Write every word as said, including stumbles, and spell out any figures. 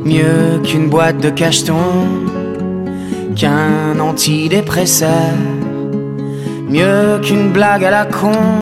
Mieux qu'une boîte de cachetons, qu'un antidépresseur, mieux qu'une blague à la con.